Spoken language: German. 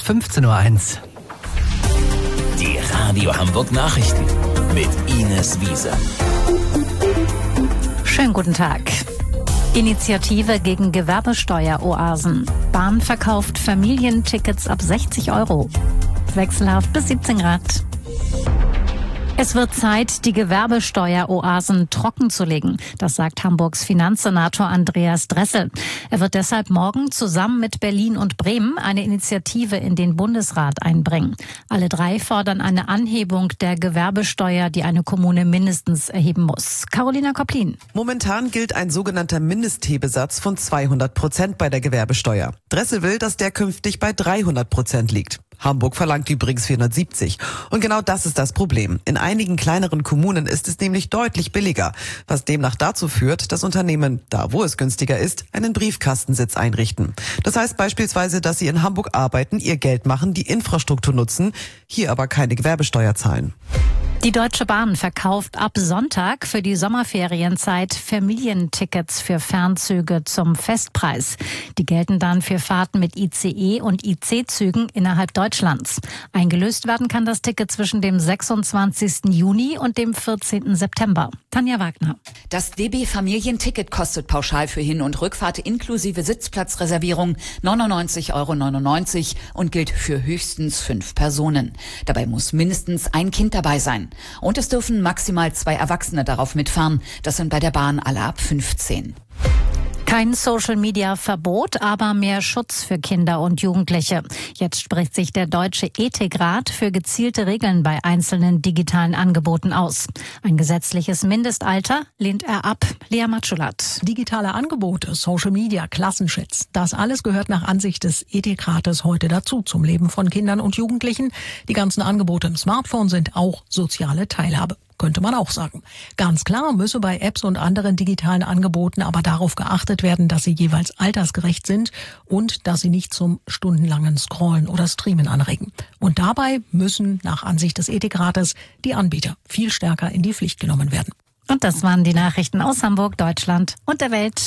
15:01 Uhr. Die Radio Hamburg Nachrichten mit Ines Wiese. Schönen guten Tag. Initiative gegen Gewerbesteueroasen. Bahn verkauft Familientickets ab 60 €. Wechselhaft bis 17 Grad. Es wird Zeit, die Gewerbesteueroasen trockenzulegen. Das sagt Hamburgs Finanzsenator Andreas Dressel. Er wird deshalb morgen zusammen mit Berlin und Bremen eine Initiative in den Bundesrat einbringen. Alle drei fordern eine Anhebung der Gewerbesteuer, die eine Kommune mindestens erheben muss. Carolina Kopplin. Momentan gilt ein sogenannter Mindesthebesatz von 200% bei der Gewerbesteuer. Dressel will, dass der künftig bei 300% liegt. Hamburg verlangt übrigens 470. Und genau das ist das Problem. In einigen kleineren Kommunen ist es nämlich deutlich billiger, was demnach dazu führt, dass Unternehmen, da wo es günstiger ist, einen Briefkastensitz einrichten. Das heißt beispielsweise, dass sie in Hamburg arbeiten, ihr Geld machen, die Infrastruktur nutzen, hier aber keine Gewerbesteuer zahlen. Die Deutsche Bahn verkauft ab Sonntag für die Sommerferienzeit Familientickets für Fernzüge zum Festpreis. Die gelten dann für Fahrten mit ICE und IC-Zügen innerhalb Deutschlands. Eingelöst werden kann das Ticket zwischen dem 26. Juni und dem 14. September. Tanja Wagner. Das DB-Familienticket kostet pauschal für Hin- und Rückfahrt inklusive Sitzplatzreservierung 99,99 € und gilt für höchstens 5 Personen. Dabei muss mindestens ein Kind dabei sein. Und es dürfen maximal 2 Erwachsene darauf mitfahren. Das sind bei der Bahn alle ab 15. Kein Social-Media-Verbot, aber mehr Schutz für Kinder und Jugendliche. Jetzt spricht sich der Deutsche Ethikrat für gezielte Regeln bei einzelnen digitalen Angeboten aus. Ein gesetzliches Mindestalter lehnt er ab. Lea Matschulat. Digitale Angebote, Social-Media, Klassenchats, das alles gehört nach Ansicht des Ethikrates heute dazu zum Leben von Kindern und Jugendlichen. Die ganzen Angebote im Smartphone sind auch soziale Teilhabe. Könnte man auch sagen. Ganz klar müsse bei Apps und anderen digitalen Angeboten aber darauf geachtet werden, dass sie jeweils altersgerecht sind und dass sie nicht zum stundenlangen Scrollen oder Streamen anregen. Und dabei müssen nach Ansicht des Ethikrates die Anbieter viel stärker in die Pflicht genommen werden. Und das waren die Nachrichten aus Hamburg, Deutschland und der Welt.